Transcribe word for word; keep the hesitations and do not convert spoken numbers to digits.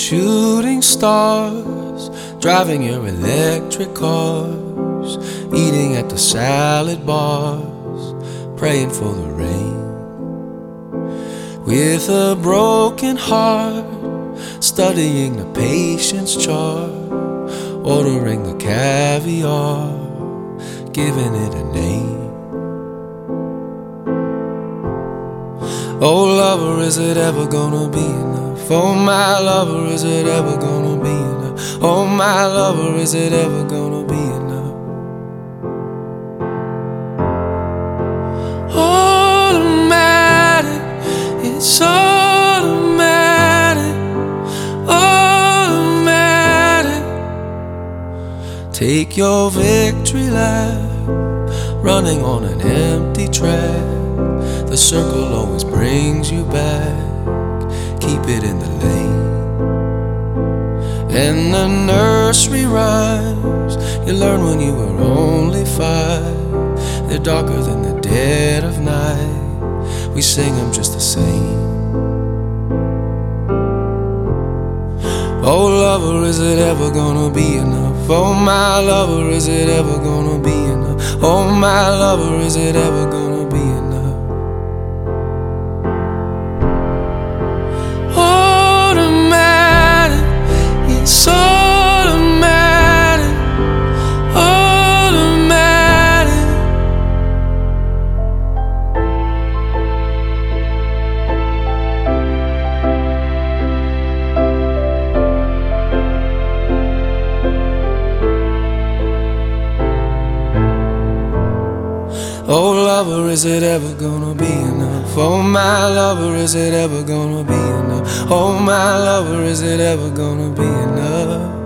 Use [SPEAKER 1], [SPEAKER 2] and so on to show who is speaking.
[SPEAKER 1] Shooting stars, driving your electric cars, eating at the salad bars, praying for the rain. With a broken heart, studying the patience chart, ordering the caviar, giving it a name. Oh lover, is it ever gonna be enough? Oh my lover, is it ever gonna be enough? Oh my lover, is it ever gonna be enough? Automatic, it's automatic, automatic. Take your victory lap, running on an empty track. The circle always brings you back. Keep it in the lane. And the nursery rhymes you learned when you were only five, they're darker than the dead of night. We sing them just the same. Oh lover, is it ever gonna be enough? Oh my lover, is it ever gonna be enough? Oh my lover, is it ever gonna be enough? It's automatic, automatic. Oh lover, is it ever gonna be enough? Oh my lover, is it ever gonna be enough? Oh my lover, is it ever gonna be enough?